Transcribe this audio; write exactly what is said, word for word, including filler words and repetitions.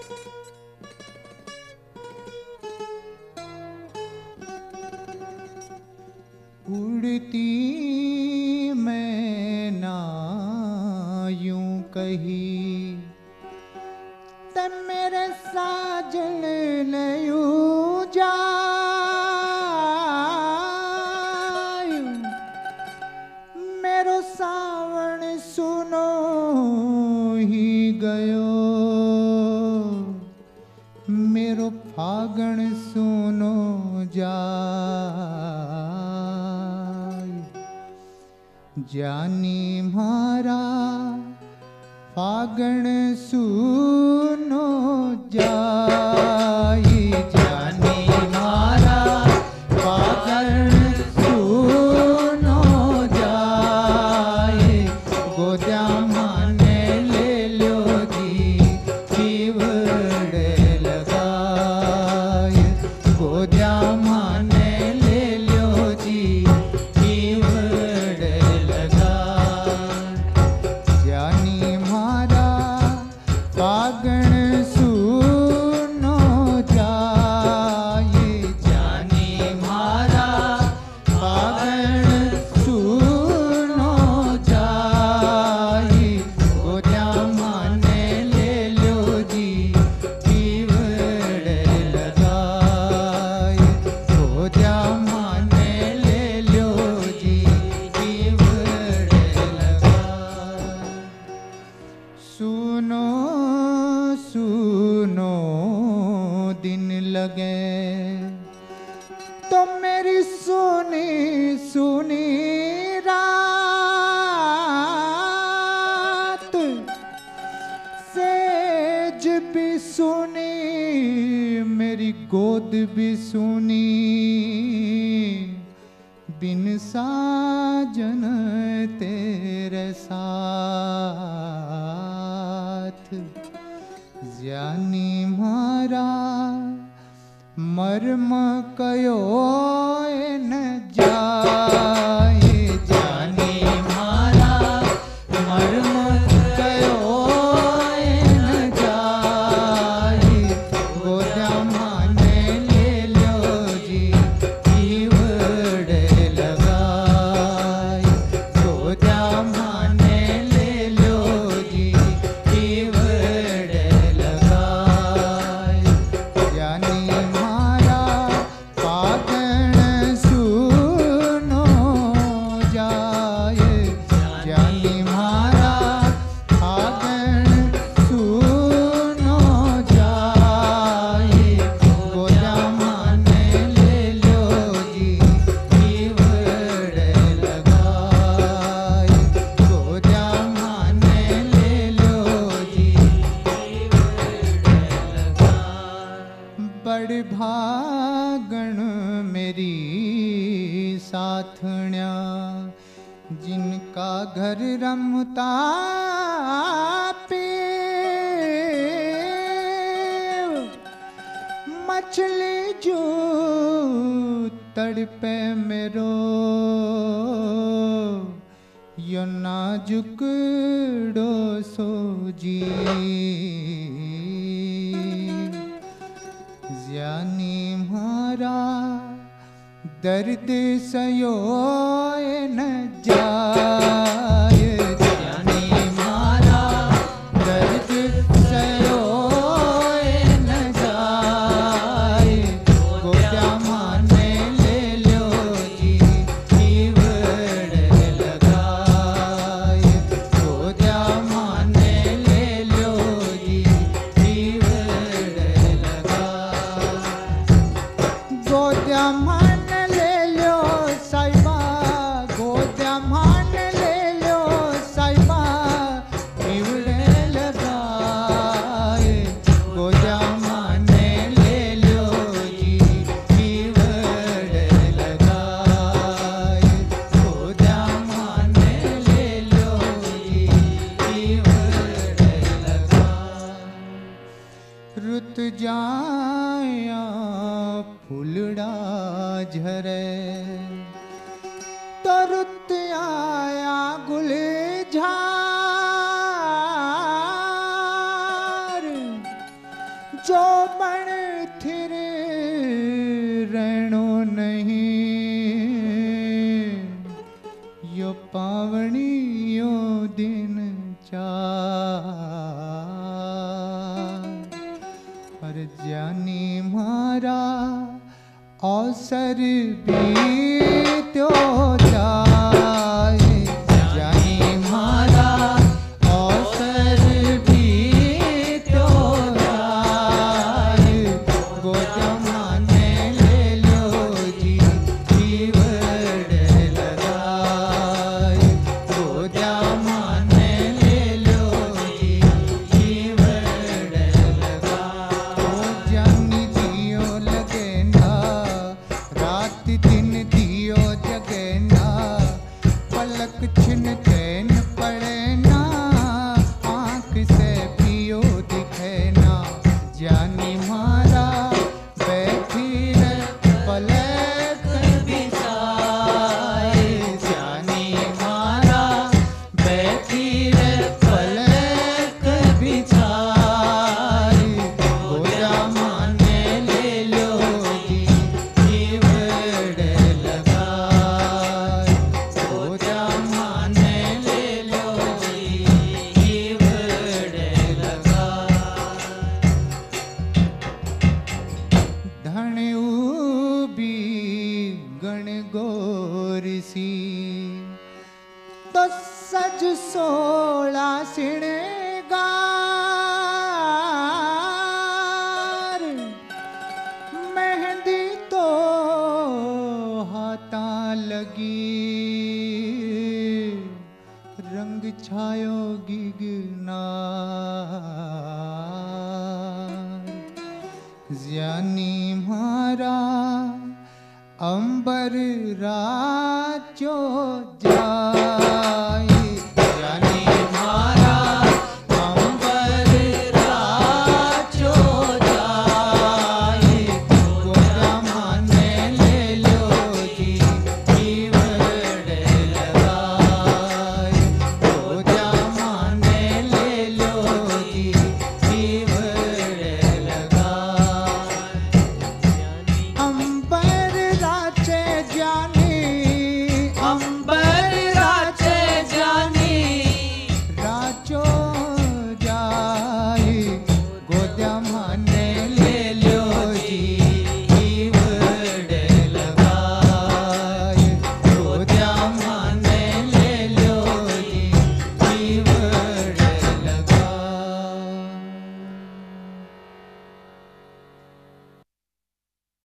उड़ती मैना यूं कही ते मेरे साजन ने यूं जाय मेरो सावण सुनो ही गयो मेरो फागण सुनो जाय जानी मारा फागण सुनो जाय जानी मारा फागण सुनो जाय गोद्या माने ले लो जी जीवड़े लगाय गोद्या माने ले लो जी जीवड़े लगाय जानी मारा फागण सुनो जाय जानी मारा फागण सुनो जाय गोद्या माने ले लो जी जीवड़े लगाय गोद्या माने ले लो जी जीवड़े लगाय सुनो सुनो दिन लगे तो मेरी सुनी सुनी रात सेज भी सुनी मेरी गोद भी सुनी बिन साजन तेरे साथ जानी मारा मर्म कयो न जाय जानी मारा मर्म कयो न जाय गोद्या माने ले लो जी जीवड़े लगाय गोद्या माने ले लो जी जीवड़े लगाय जानी मारा फागण सुनो जाय जानी मारा फागण सुनो जाय गोद्या माने ले लो जी जीवड़े लगाय गोद्या माने ले लो जी जीवड़े लगाय बड़ भागण मेरी साथण्या जिनका घर रमता पे मछली जो तड़पे मेरो यो नाजुक डोसो जी जानी मारा दर्द सयो न जाय जानी मारा दर्द सयो न जाय गोद्या माने ले लो जी जीवड़े लगाय गोद्या माने ले लो जी जीवड़े लगाय गोद्या मान ले लो साहिबा गोद्या मान ले लो साहिबा जीवड़े लगाय गोद्या माने ले लो जी जीवड़े लगाय गोद्या माने ले लो जी जीवड़े लगाय रुत जाया फूलड़ा झरे तो रुत आया गुलजार जो बण थिर रहणो नहीं, यो पावणी यो दिन चार। पर जानी मारा अवसर बीत्यो जाए, जानी मारा अवसर बीत्यो जाए। गोद माने ले लो जी जीवड़ लगाए, गोद माने ले लो जी जीवड़ लगाए। ओ जानी जियो लगे ना, रात दिन दियो जगे ना, पलक छिन चैन पड़े ना, आँख से पियो दिखे ना। जानी मारा बैठी रे पलक बिछाए, जानी मारा बैठी रे पलक बिछाए। गोदा माने ले लो जी जीवड़ लगाए, गोदा माने ले लो जी जीवड़ लगाए। धन उबी गण गोरसी, तो सज सोला सिणगार। मेहंदी तो हाथा लगी, रंग छायो गिगनार। जानी मारा अंबर राजो जाए,